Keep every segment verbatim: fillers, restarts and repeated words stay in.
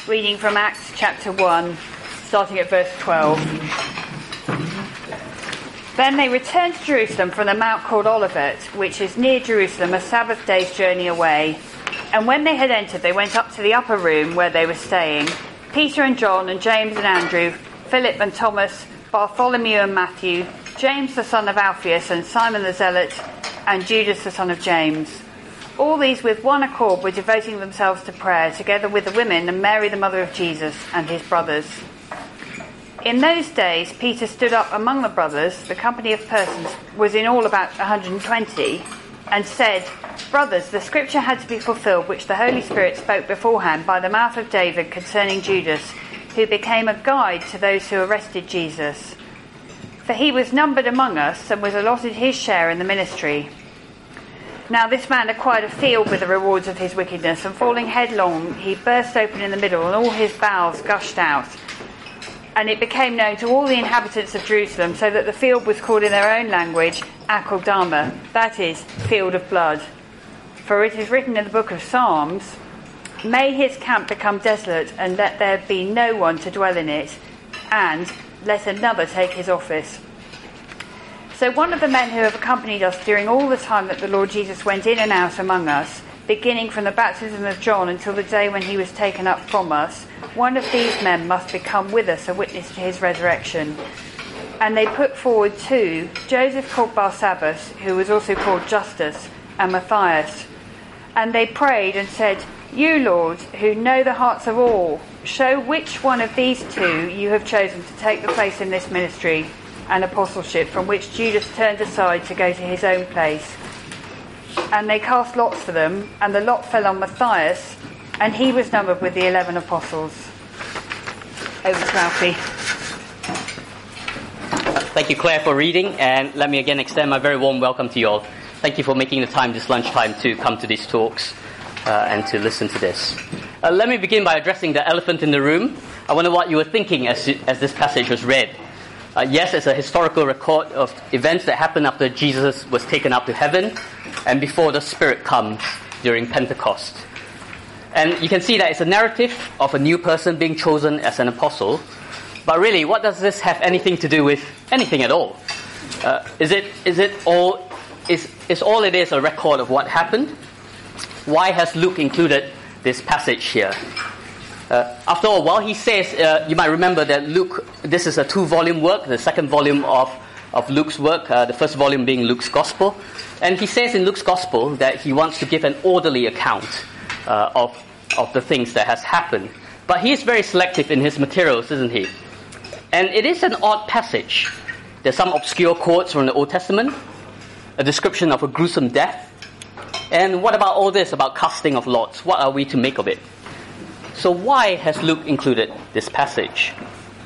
reading from Acts chapter one, starting at verse twelve. Then they returned to Jerusalem from the mount called Olivet, which is near Jerusalem, a Sabbath day's journey away. And when they had entered, they went up to the upper room where they were staying. Peter and John and James and Andrew, Philip and Thomas, Bartholomew and Matthew, James the son of Alphaeus and Simon the Zealot, and Judas the son of James. All these with one accord were devoting themselves to prayer, together with the women and Mary the mother of Jesus and his brothers. In those days Peter stood up among the brothers, the company of persons was in all about one hundred twenty, and said, "Brothers, the scripture had to be fulfilled which the Holy Spirit spoke beforehand by the mouth of David concerning Judas, who became a guide to those who arrested Jesus. For he was numbered among us and was allotted his share in the ministry. Now this man acquired a field with the rewards of his wickedness, and falling headlong, he burst open in the middle, and all his bowels gushed out. And it became known to all the inhabitants of Jerusalem, so that the field was called in their own language, Akeldama, that is, field of blood. For it is written in the book of Psalms, May his camp become desolate, and let there be no one to dwell in it, and let another take his office. So one of the men who have accompanied us during all the time that the Lord Jesus went in and out among us, beginning from the baptism of John until the day when he was taken up from us, one of these men must become with us a witness to his resurrection. And they put forward two, Joseph called Barsabbas, who was also called Justus, and Matthias. And they prayed and said, You, Lord, who know the hearts of all, show which one of these two you have chosen to take the place in this ministry and apostleship from which Judas turned aside to go to his own place. And they cast lots for them, and the lot fell on Matthias, and he was numbered with the eleven apostles. Over to Alfie. Thank you, Claire, for reading, and let me again extend my very warm welcome to you all. Thank you for making the time this lunchtime to come to these talks uh, and to listen to this. Uh, let me begin by addressing the elephant in the room. I wonder what you were thinking as, as this passage was read. Uh, yes, it's a historical record of events that happened after Jesus was taken up to heaven and before the Spirit comes during Pentecost. And you can see that it's a narrative of a new person being chosen as an apostle. But really, what does this have anything to do with anything at all? Uh, is it is it all is is all it is a record of what happened? Why has Luke included this passage here? Uh, after all, while he says, uh, you might remember that Luke, this is a two-volume work, the second volume of, of Luke's work, uh, the first volume being Luke's Gospel. And he says in Luke's Gospel that he wants to give an orderly account uh, of, of the things that has happened. But he is very selective in his materials, isn't he? And it is an odd passage. There's some obscure quotes from the Old Testament, a description of a gruesome death. And what about all this about casting of lots? What are we to make of it? So why has Luke included this passage?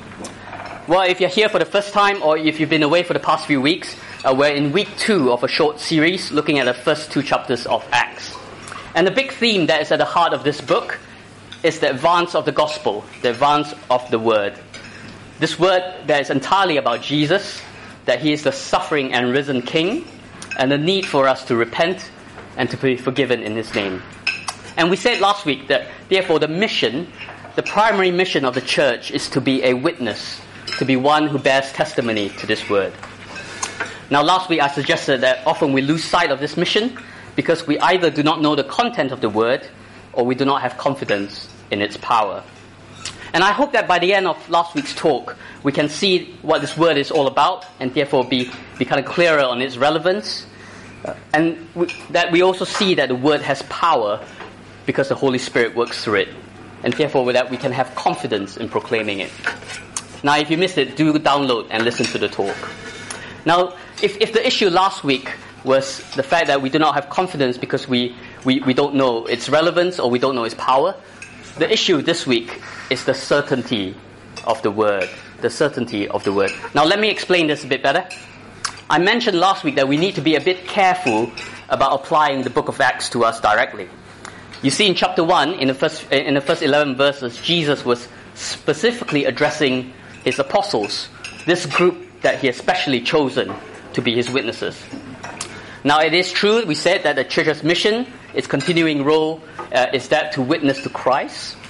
Well, if you're here for the first time, or if you've been away for the past few weeks, uh, we're in week two of a short series looking at the first two chapters of Acts. And the big theme that is at the heart of this book is the advance of the gospel, the advance of the word. This word that is entirely about Jesus, that he is the suffering and risen king, and the need for us to repent and to be forgiven in his name. And we said last week that, therefore, the mission, the primary mission of the church is to be a witness, to be one who bears testimony to this word. Now, last week I suggested that often we lose sight of this mission because we either do not know the content of the word or we do not have confidence in its power. And I hope that by the end of last week's talk, we can see what this word is all about and therefore be, be kind of clearer on its relevance. Uh, and we, that we also see that the word has power because the Holy Spirit works through it. And therefore, with that, we can have confidence in proclaiming it. Now, if you missed it, do download and listen to the talk. Now, if, if the issue last week was the fact that we do not have confidence because we, we, we don't know its relevance or we don't know its power, the issue this week is the certainty of the word. The certainty of the word. Now, let me explain this a bit better. I mentioned last week that we need to be a bit careful about applying the book of Acts to us directly. You see in chapter one, in the first in the first eleven verses, Jesus was specifically addressing his apostles, this group that he has specially chosen to be his witnesses. Now, it is true, we said, that the church's mission, its continuing role, uh, is that to witness to Christ.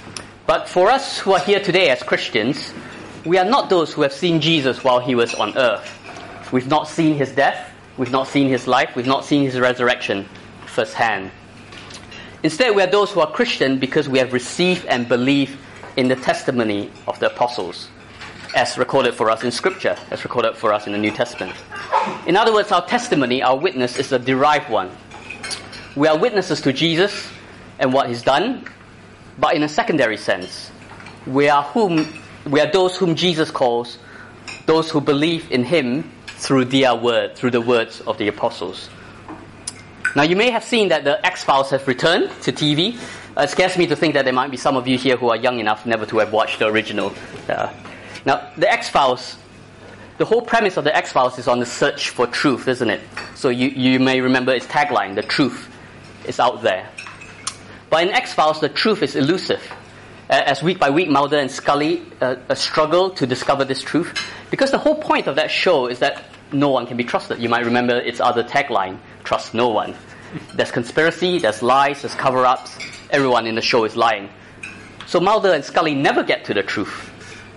But for us who are here today as Christians, we are not those who have seen Jesus while he was on earth. We've not seen his death, we've not seen his life, we've not seen his resurrection firsthand. Instead, we are those who are Christian because we have received and believed in the testimony of the apostles, as recorded for us in Scripture, as recorded for us in the New Testament. In other words, our testimony, our witness, is a derived one. We are witnesses to Jesus and what he's done, but in a secondary sense, we are whom we are those whom Jesus calls those who believe in him through their word, through the words of the apostles. Now, you may have seen that the X-Files have returned to T V. Uh, it scares me to think that there might be some of you here who are young enough never to have watched the original. Uh, now, the X-Files, the whole premise of the X-Files is on the search for truth, isn't it? So you, you may remember its tagline, the truth is out there. But in X-Files, the truth is elusive. As week by week, Mulder and Scully uh, struggle to discover this truth. Because the whole point of that show is that no one can be trusted. You might remember its other tagline, trust no one. There's conspiracy, there's lies, there's cover-ups. Everyone in the show is lying. So Mulder and Scully never get to the truth.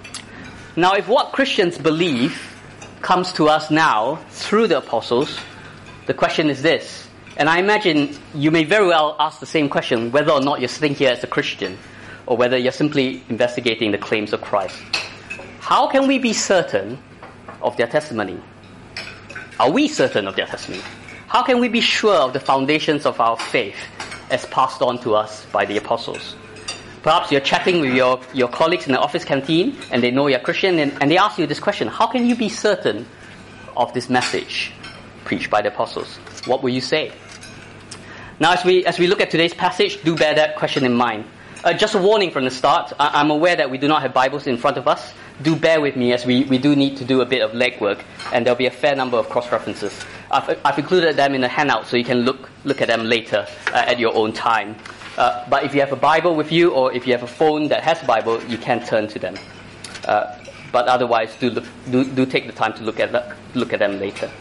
Now, if what Christians believe comes to us now through the apostles, the question is this. And I imagine you may very well ask the same question, whether or not you're sitting here as a Christian, or whether you're simply investigating the claims of Christ. How can we be certain of their testimony? Are we certain of their testimony? How can we be sure of the foundations of our faith as passed on to us by the apostles? Perhaps you're chatting with your, your colleagues in the office canteen and they know you're Christian and, and they ask you this question: how can you be certain of this message preached by the apostles? What will you say? Now, as we as we look at today's passage, do bear that question in mind. Uh, just a warning from the start. I, I'm aware that we do not have Bibles in front of us. Do bear with me, as we, we do need to do a bit of legwork, and there'll be a fair number of cross-references. I've, I've included them in the handout so you can look look at them later uh, at your own time. Uh, but if you have a Bible with you, or if you have a phone that has a Bible, you can turn to them. Uh, but otherwise, do, look, do do take the time to look at the, look at them later.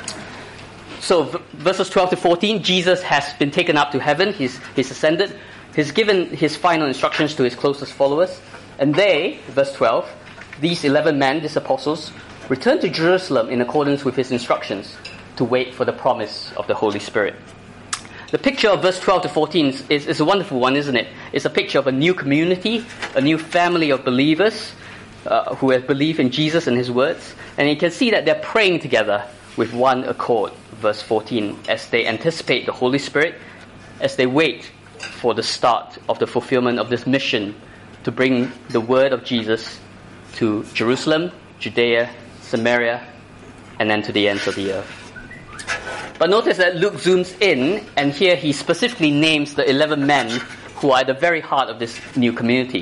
So v- verses twelve to fourteen, Jesus has been taken up to heaven. He's he's ascended. He's given his final instructions to his closest followers, and they, verse twelve, these eleven men, these apostles, returned to Jerusalem in accordance with his instructions to wait for the promise of the Holy Spirit. The picture of verse twelve to fourteen is, is, is a wonderful one, isn't it? It's a picture of a new community, a new family of believers uh, who have believed in Jesus and his words. And you can see that they're praying together with one accord, verse fourteen, as they anticipate the Holy Spirit, as they wait for the start of the fulfillment of this mission to bring the word of Jesus to Jerusalem, Judea, Samaria, and then to the ends of the earth. But notice that Luke zooms in, and here he specifically names the eleven men who are at the very heart of this new community.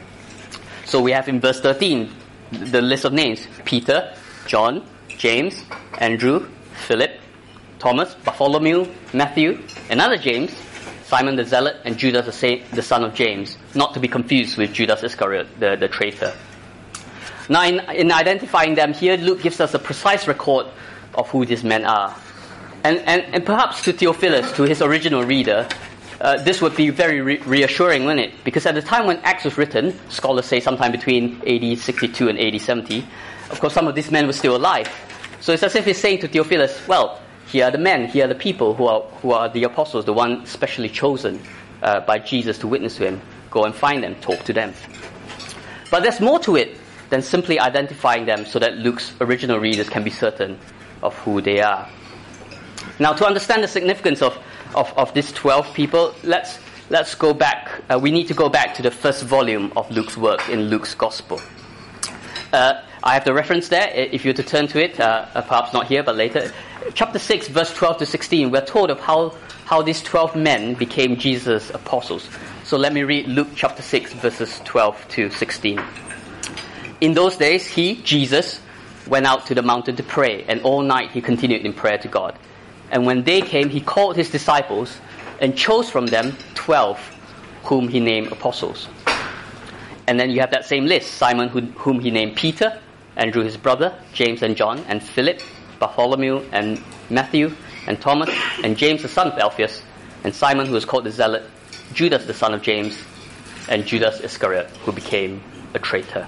So we have in verse thirteen the list of names: Peter, John, James, Andrew, Philip, Thomas, Bartholomew, Matthew, another James, Simon the Zealot, and Judas the, sa- the son of James, not to be confused with Judas Iscariot, the, the traitor. Now, in, in identifying them here, Luke gives us a precise record of who these men are. And, and, and perhaps to Theophilus, to his original reader, uh, this would be very re- reassuring, wouldn't it? Because at the time when Acts was written, scholars say sometime between A D sixty-two and A D seventy, of course some of these men were still alive. So it's as if he's saying to Theophilus, well, here are the men, here are the people who are who are the apostles, the one specially chosen uh, by Jesus to witness to him. Go and find them, talk to them. But there's more to it than simply identifying them so that Luke's original readers can be certain of who they are. Now, to understand the significance of, of, of these twelve people, let's let's go back. Uh, we need to go back to the first volume of Luke's work in Luke's Gospel. Uh, I have the reference there, if you were to turn to it, uh, perhaps not here, but later. Chapter six, verse twelve to sixteen, we're told of how, how these twelve men became Jesus' apostles. So let me read Luke chapter six, verses twelve to sixteen. In those days, he, Jesus, went out to the mountain to pray, and all night he continued in prayer to God. And when day came, he called his disciples and chose from them twelve, whom he named apostles. And then you have that same list: Simon, who, whom he named Peter, Andrew his brother, James and John, and Philip, Bartholomew and Matthew, and Thomas, and James the son of Alphaeus, and Simon, who was called the Zealot, Judas the son of James, and Judas Iscariot, who became a traitor.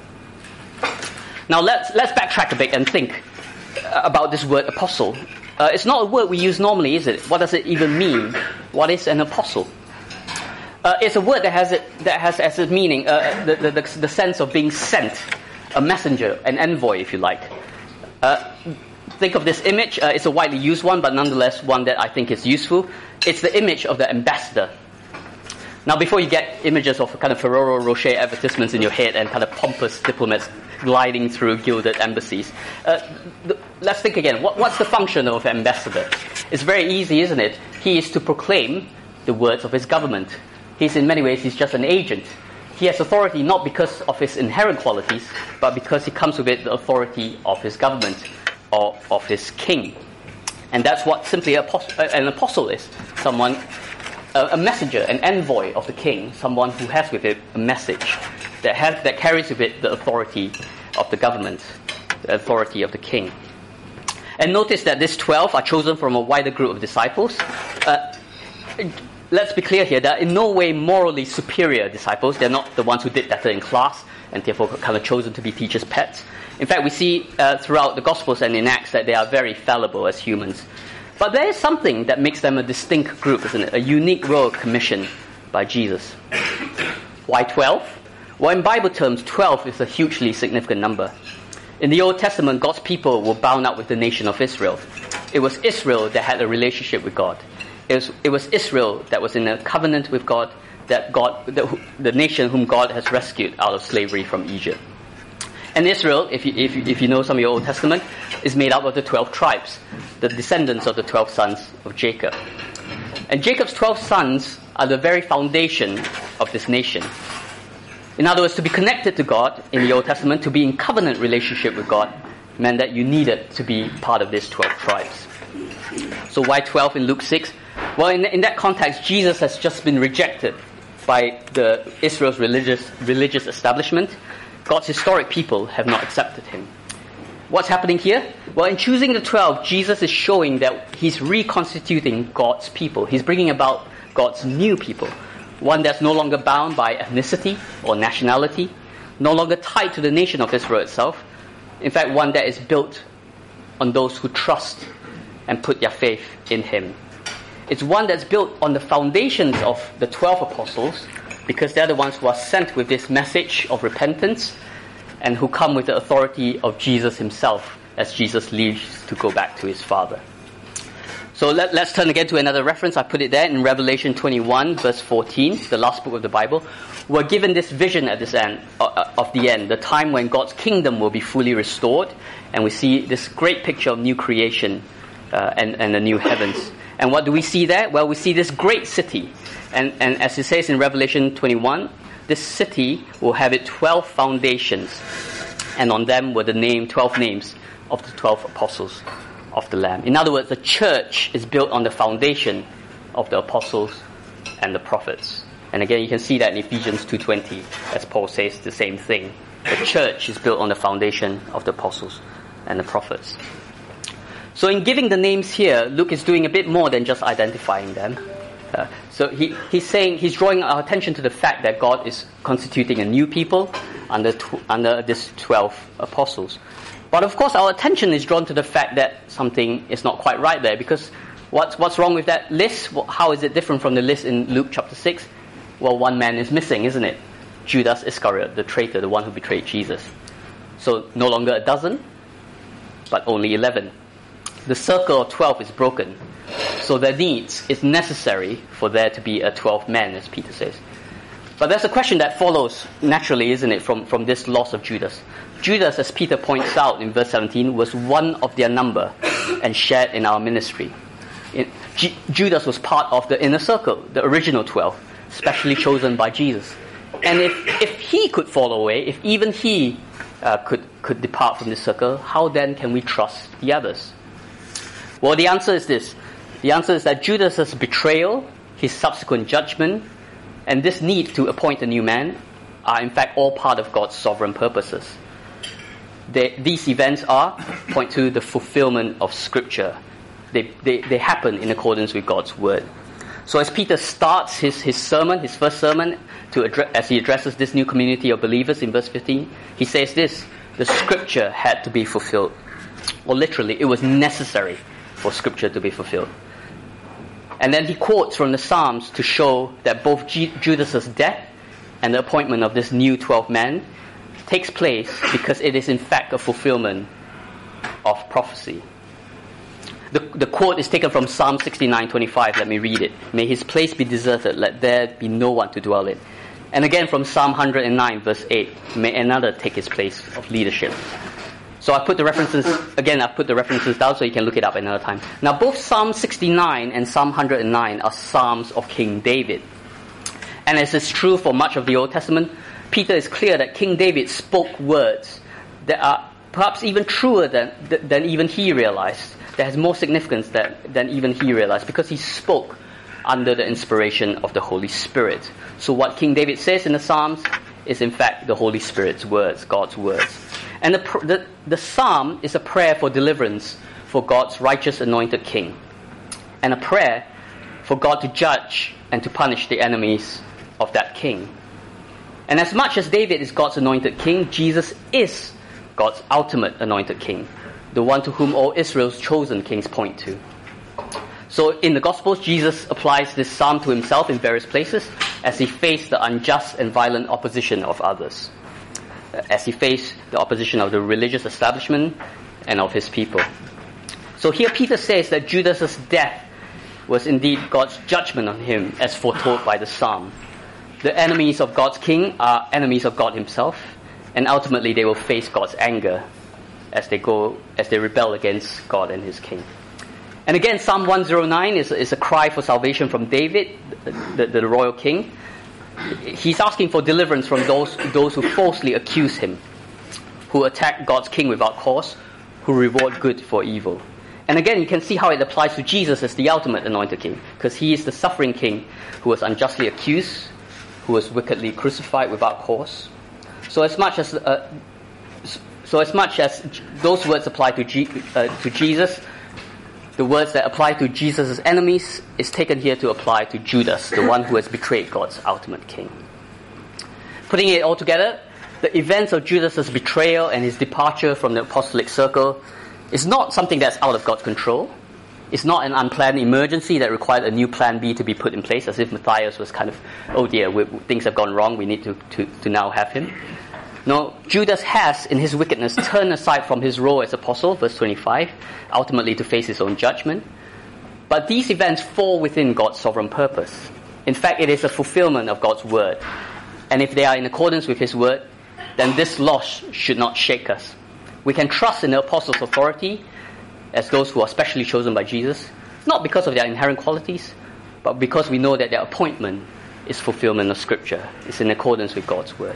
Now let's let's backtrack a bit and think about this word apostle. Uh, it's not a word we use normally, is it? What does it even mean? What is an apostle? Uh, it's a word that has it that has as a meaning uh, the, the, the the sense of being sent, a messenger, an envoy, if you like. Uh, think of this image. Uh, it's a widely used one, but nonetheless one that I think is useful. It's the image of the ambassador. Now, before you get images of kind of Ferrero Rocher advertisements in your head and kind of pompous diplomats gliding through gilded embassies, uh, th- let's think again. What, what's the function of an ambassador? It's very easy, isn't it? He is to proclaim the words of his government. He's in many ways, he's just an agent. He has authority not because of his inherent qualities, but because he comes with it the authority of his government or of his king. And that's what simply an apostle, an apostle is. Someone, a, a messenger, an envoy of the king, someone who has with it a message that has that carries with it the authority of the government, the authority of the king. And notice that these twelve are chosen from a wider group of disciples. Uh, let's be clear here, they're in no way morally superior disciples. They're not the ones who did better in class and therefore kind of chosen to be teachers' pets. In fact, we see uh, throughout the Gospels and in Acts that they are very fallible as humans. But there is something that makes them a distinct group, isn't it? A unique role commissioned by Jesus. Why twelve? Well, in Bible terms, twelve is a hugely significant number. In the Old Testament, God's people were bound up with the nation of Israel. It was Israel that had a relationship with God. It was, it was Israel that was in a covenant with God, that God, the, the nation whom God has rescued out of slavery from Egypt. And Israel, if you, if, you, if you know some of your Old Testament, is made up of the twelve tribes, the descendants of the twelve sons of Jacob. And Jacob's twelve sons are the very foundation of this nation. In other words, to be connected to God in the Old Testament, to be in covenant relationship with God, meant that you needed to be part of these twelve tribes. So why twelve in Luke six? Well, in, in that context, Jesus has just been rejected by the Israel's religious religious establishment. God's historic people have not accepted him. What's happening here? Well, in choosing the twelve, Jesus is showing that he's reconstituting God's people. He's bringing about God's new people. One that's no longer bound by ethnicity or nationality, no longer tied to the nation of Israel itself. In fact, one that is built on those who trust and put their faith in him. It's one that's built on the foundations of the twelve apostles, because they're the ones who are sent with this message of repentance and who come with the authority of Jesus himself as Jesus leaves to go back to his Father. So let, let's turn again to another reference. I put it there in Revelation twenty-one, verse fourteen, the last book of the Bible. We're given this vision at this end, uh, of the end, the time when God's kingdom will be fully restored, and we see this great picture of new creation uh, and, and the new heavens. And what do we see there? Well, we see this great city. And, and as it says in Revelation twenty-one, this city will have its twelve foundations, and on them were the name, twelve names of the twelve apostles of the Lamb. In other words, the church is built on the foundation of the apostles and the prophets. And again, you can see that in Ephesians two twenty, as Paul says the same thing. The church is built on the foundation of the apostles and the prophets. So in giving the names here, Luke is doing a bit more than just identifying them. Uh, so he, he's saying, he's drawing our attention to the fact that God is constituting a new people under tw- under these twelve apostles. But of course, our attention is drawn to the fact that something is not quite right there, because what's what's wrong with that list? How is it different from the list in Luke chapter six? Well, one man is missing, isn't it? Judas Iscariot, the traitor, the one who betrayed Jesus. So no longer a dozen, but only eleven. The circle of twelve is broken. So there needs, it's necessary for there to be a twelve men, as Peter says. But there's a question that follows naturally, isn't it, from, from this loss of Judas. Judas, as Peter points out in verse seventeen, was one of their number and shared in our ministry. In, G- Judas was part of the inner circle, the original twelve, specially chosen by Jesus. And if, if he could fall away, if even he uh, could, could depart from this circle, how then can we trust the others? Well, the answer is this. The answer is that Judas's betrayal, his subsequent judgment, and this need to appoint a new man are in fact all part of God's sovereign purposes. They, these events are, point to the fulfillment of Scripture. They, they, they happen in accordance with God's word. So as Peter starts his, his sermon, his first sermon, to address, as he addresses this new community of believers in verse fifteen, he says this: the scripture had to be fulfilled. Or literally, it was necessary for scripture to be fulfilled. And then he quotes from the Psalms to show that both G- Judas's death and the appointment of this new twelve men takes place because it is in fact a fulfillment of prophecy. The, the quote is taken from Psalm sixty-nine twenty-five. Let me read it. May his place be deserted, let there be no one to dwell in. And again from Psalm one hundred nine verse eight. May another take his place of leadership. So I put the references, again I've put the references down so you can look it up another time. Now both Psalm sixty-nine and Psalm one hundred nine are Psalms of King David. And as is true for much of the Old Testament, Peter is clear that King David spoke words that are perhaps even truer than, than even he realized, that has more significance than, than even he realized, because he spoke under the inspiration of the Holy Spirit. So what King David says in the Psalms is in fact the Holy Spirit's words, God's words. And the, the, the Psalm is a prayer for deliverance for God's righteous anointed king, and a prayer for God to judge and to punish the enemies of that king. And as much as David is God's anointed king, Jesus is God's ultimate anointed king, the one to whom all Israel's chosen kings point to. So in the Gospels, Jesus applies this psalm to himself in various places as he faced the unjust and violent opposition of others, as he faced the opposition of the religious establishment and of his people. So here Peter says that Judas's death was indeed God's judgment on him, as foretold by the psalm. The enemies of God's king are enemies of God himself, and ultimately they will face God's anger as they go, as they rebel against God and his king. And again, Psalm one oh nine is, is a cry for salvation from David, the, the, the royal king. He's asking for deliverance from those, those who falsely accuse him, who attack God's king without cause, who reward good for evil. And again, you can see how it applies to Jesus as the ultimate anointed king, because he is the suffering king who was unjustly accused, who was wickedly crucified without cause. So as much as uh, so as much as those words apply to G, uh, to Jesus, the words that apply to Jesus' enemies is taken here to apply to Judas, the one who has betrayed God's ultimate king. Putting it all together, the events of Judas' betrayal and his departure from the apostolic circle is not something that's out of God's control. It's not an unplanned emergency that required a new plan B to be put in place, as if Matthias was kind of, oh dear, we, things have gone wrong, we need to, to, to now have him. No, Judas has, in his wickedness, turned aside from his role as apostle, verse twenty-five, ultimately to face his own judgment. But these events fall within God's sovereign purpose. In fact, it is a fulfillment of God's word. And if they are in accordance with his word, then this loss should not shake us. We can trust in the apostles' authority as those who are specially chosen by Jesus, not because of their inherent qualities, but because we know that their appointment is fulfillment of Scripture. It's in accordance with God's word.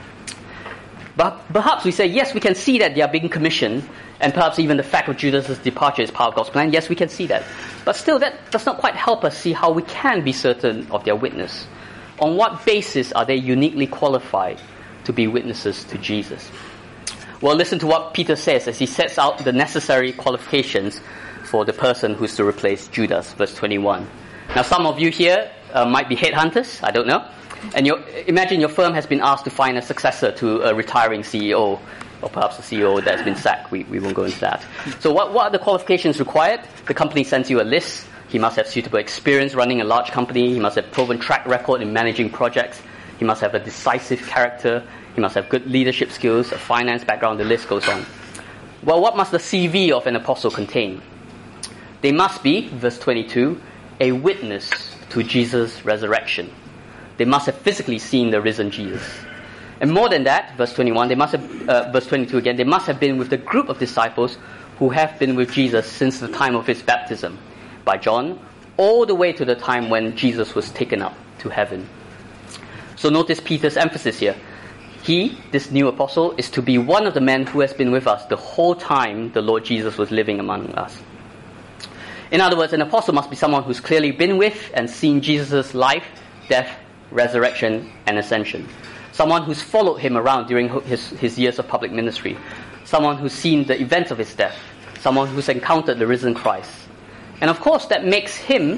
But perhaps we say, yes, we can see that they are being commissioned, and perhaps even the fact of Judas' departure is part of God's plan. Yes, we can see that. But still, that does not quite help us see how we can be certain of their witness. On what basis are they uniquely qualified to be witnesses to Jesus? Well, listen to what Peter says as he sets out the necessary qualifications for the person who's to replace Judas, verse twenty-one. Now, some of you here uh, might be headhunters, I don't know. And your, imagine your firm has been asked to find a successor to a retiring C E O, or perhaps a C E O that's been sacked. We, we won't go into that. So what, what are the qualifications required? The company sends you a list. He must have suitable experience running a large company. He must have proven track record in managing projects. He must have a decisive character. He must have good leadership skills, a finance background. The list goes on. Well, what must the C V of an apostle contain? They must be, verse twenty-two, a witness to Jesus' resurrection. They must have physically seen the risen Jesus. And more than that, verse twenty-one, they must have, uh, verse twenty-two again, they must have been with the group of disciples who have been with Jesus since the time of his baptism by John, all the way to the time when Jesus was taken up to heaven. So notice Peter's emphasis here. He, this new apostle, is to be one of the men who has been with us the whole time the Lord Jesus was living among us. In other words, an apostle must be someone who's clearly been with and seen Jesus' life, death, resurrection, and ascension. Someone who's followed him around during his, his years of public ministry. Someone who's seen the events of his death. Someone who's encountered the risen Christ. And of course, that makes him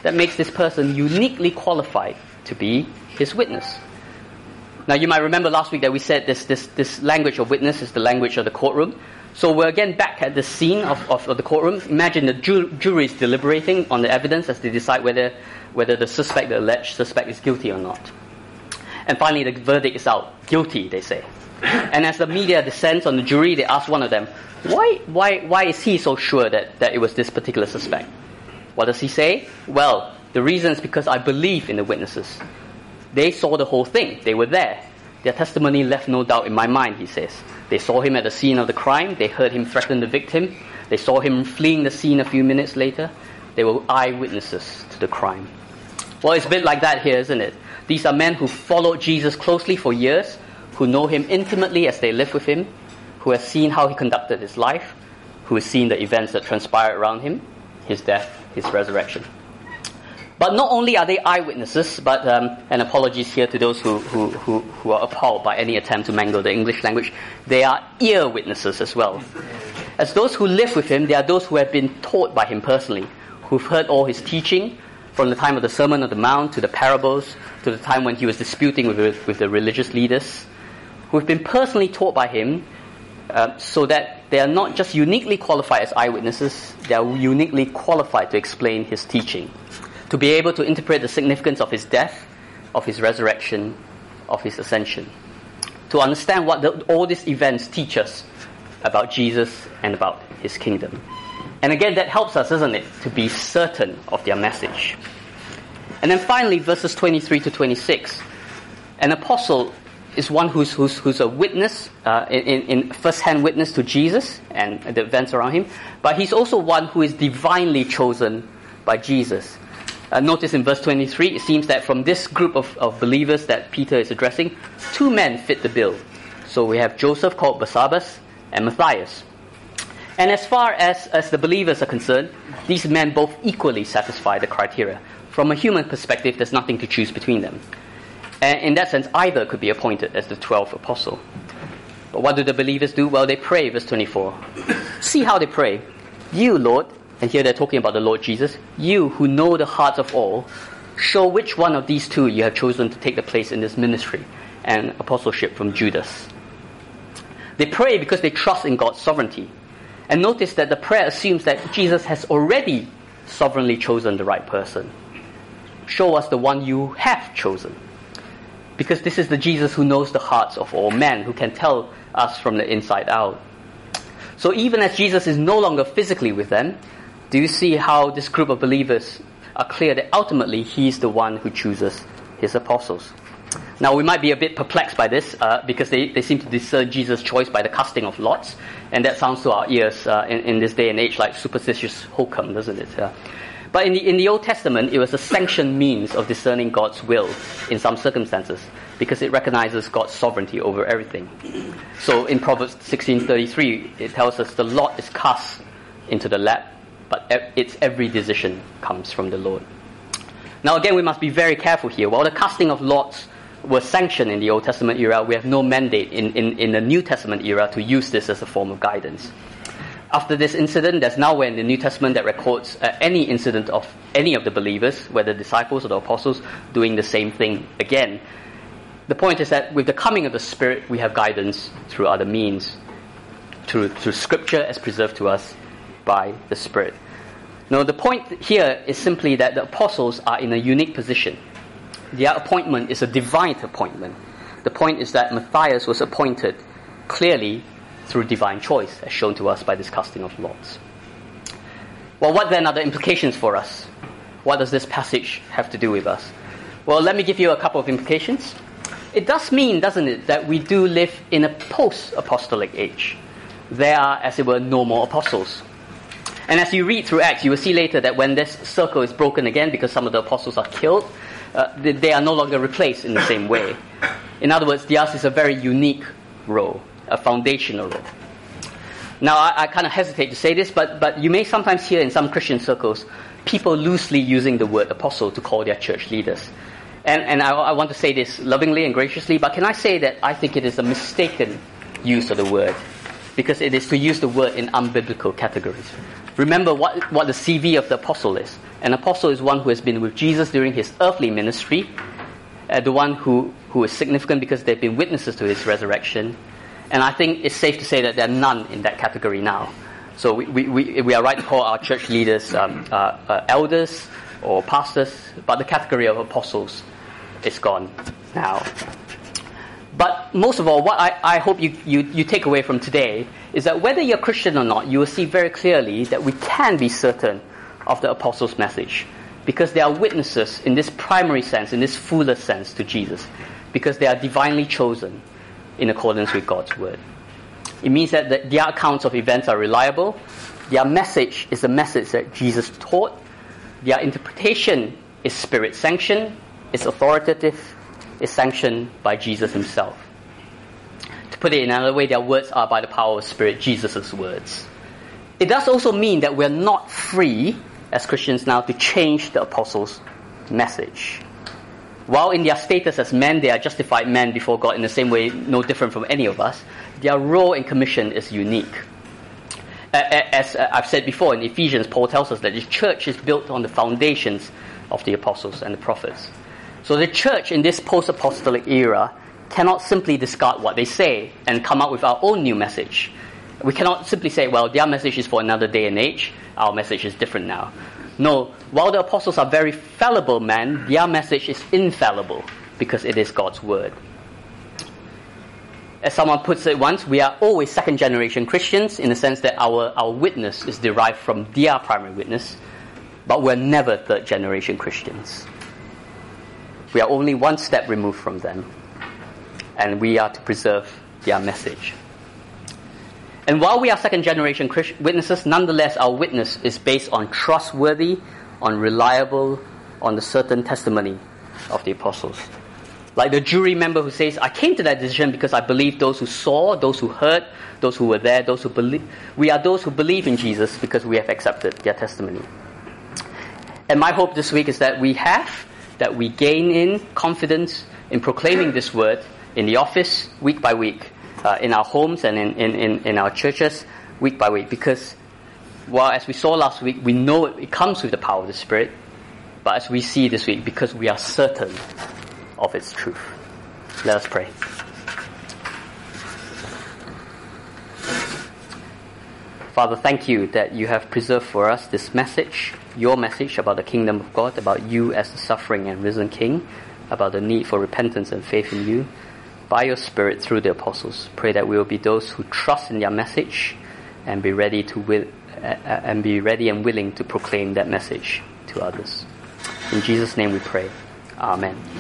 that makes this person uniquely qualified to be his witness. Now, you might remember last week that we said this this, this language of witness is the language of the courtroom. So we're again back at the scene of, of, of the courtroom. Imagine the ju- jury is deliberating on the evidence as they decide whether whether the suspect, the alleged suspect, is guilty or not. And finally, the verdict is out. Guilty, they say. And as the media descends on the jury, they ask one of them, why why why is he so sure that, that it was this particular suspect? What does he say? Well, the reason is because I believe in the witnesses. They saw the whole thing. They were there. Their testimony left no doubt in my mind, he says. They saw him at the scene of the crime. They heard him threaten the victim. They saw him fleeing the scene a few minutes later. They were eyewitnesses to the crime. Well, it's a bit like that here, isn't it? These are men who followed Jesus closely for years, who know him intimately as they live with him, who have seen how he conducted his life, who have seen the events that transpired around him, his death, his resurrection. But not only are they eyewitnesses, but, um, and apologies here to those who, who, who, who are appalled by any attempt to mangle the English language, they are ear witnesses as well. As those who live with him, they are those who have been taught by him personally, who've heard all his teaching, from the time of the Sermon on the Mount to the parables, to the time when he was disputing with, with the religious leaders, who've been personally taught by him, uh, so that they are not just uniquely qualified as eyewitnesses, they are uniquely qualified to explain his teaching, to be able to interpret the significance of his death, of his resurrection, of his ascension, to understand what the, all these events teach us about Jesus and about his kingdom. And again, that helps us, doesn't it, to be certain of their message. And then finally, verses twenty-three to twenty-six. An apostle is one who's who's, who's a witness, uh, in, in first-hand witness to Jesus and the events around him, but he's also one who is divinely chosen by Jesus. Uh, notice in verse twenty-three, it seems that from this group of, of believers that Peter is addressing, two men fit the bill. So we have Joseph, called Barsabbas, and Matthias. And as far as, as the believers are concerned, these men both equally satisfy the criteria. From a human perspective, there's nothing to choose between them. And in that sense, either could be appointed as the twelfth apostle. But what do the believers do? Well, they pray, verse twenty-four. See how they pray. You, Lord, and here they're talking about the Lord Jesus, you who know the hearts of all, show which one of these two you have chosen to take the place in this ministry and apostleship from Judas. They pray because they trust in God's sovereignty. And notice that the prayer assumes that Jesus has already sovereignly chosen the right person. Show us the one you have chosen. Because this is the Jesus who knows the hearts of all men, who can tell us from the inside out. So even as Jesus is no longer physically with them, do you see how this group of believers are clear that ultimately he's the one who chooses his apostles? Now, we might be a bit perplexed by this, uh, because they, they seem to discern Jesus' choice by the casting of lots, and that sounds to our ears uh, in, in this day and age like superstitious hokum, doesn't it? Uh, but in the, in the Old Testament, it was a sanctioned means of discerning God's will in some circumstances, because it recognizes God's sovereignty over everything. So in Proverbs sixteen thirty-three, it tells us the lot is cast into the lap, but its every decision comes from the Lord. Now again, we must be very careful here. While the casting of lots was sanctioned in the Old Testament era, we have no mandate in, in, in the New Testament era to use this as a form of guidance. After this incident, there's nowhere in the New Testament that records uh, any incident of any of the believers, whether disciples or the apostles, doing the same thing again. The point is that with the coming of the Spirit, we have guidance through other means, through, through Scripture as preserved to us by the Spirit. Now, the point here is simply that the apostles are in a unique position. Their appointment is a divine appointment. The point is that Matthias was appointed clearly through divine choice, as shown to us by this casting of lots. Well, what then are the implications for us? What does this passage have to do with us? Well, let me give you a couple of implications. It does mean, doesn't it, that we do live in a post-apostolic age. There are, as it were, no more apostles. And as you read through Acts, you will see later that when this circle is broken again because some of the apostles are killed, uh, they, they are no longer replaced in the same way. In other words, theirs is a very unique role, a foundational role. Now, I, I kind of hesitate to say this, but, but you may sometimes hear in some Christian circles people loosely using the word apostle to call their church leaders. And, and I, I want to say this lovingly and graciously, but can I say that I think it is a mistaken use of the word. because it is to use the word in unbiblical categories. Remember what, what the C V of the apostle is. An apostle is one who has been with Jesus during his earthly ministry, uh, the one who, who is significant because they've been witnesses to his resurrection. And I think it's safe to say that there are none in that category now. So we, we, we, we are right to call our church leaders um, uh, uh, elders or pastors, but the category of apostles is gone now. But most of all, what I, I hope you, you, you take away from today is that whether you're Christian or not, you will see very clearly that we can be certain of the apostles' message, because they are witnesses in this primary sense, in this fuller sense to Jesus, because they are divinely chosen in accordance with God's word. It means that the, their accounts of events are reliable, their message is the message that Jesus taught, their interpretation is spirit-sanctioned, is authoritative, is sanctioned by Jesus himself. To put it in another way, their words are by the power of Spirit, Jesus' words. It does also mean that we're not free as Christians now to change the apostles' message. While in their status as men, they are justified men before God in the same way, no different from any of us, their role and commission is unique. As I've said before, in Ephesians, Paul tells us that the church is built on the foundations of the apostles and the prophets. So the church in this post-apostolic era cannot simply discard what they say and come up with our own new message. We cannot simply say, well, their message is for another day and age, our message is different now. No, while the apostles are very fallible men, their message is infallible because it is God's word. As someone puts it once, we are always second-generation Christians in the sense that our, our witness is derived from their primary witness, but we're never third-generation Christians. We are only one step removed from them, and we are to preserve their message. And while we are second-generation Christ- witnesses, nonetheless, our witness is based on trustworthy, on reliable, on the certain testimony of the apostles. Like the jury member who says, I came to that decision because I believe those who saw, those who heard, those who were there, those who believe. We are those who believe in Jesus because we have accepted their testimony. And my hope this week is that we have, that we gain in confidence in proclaiming this word in the office week by week, uh, in our homes and in, in, in, in our churches week by week. Because, well, as we saw last week, we know it, it comes with the power of the Spirit. But as we see this week, because we are certain of its truth. Let us pray. Father, thank you that you have preserved for us this message, your message about the kingdom of God, about you as the suffering and risen King, about the need for repentance and faith in you, by your Spirit through the apostles. Pray that we will be those who trust in their message and be ready to will, uh, and be ready and willing to proclaim that message to others. In Jesus' name we pray. Amen.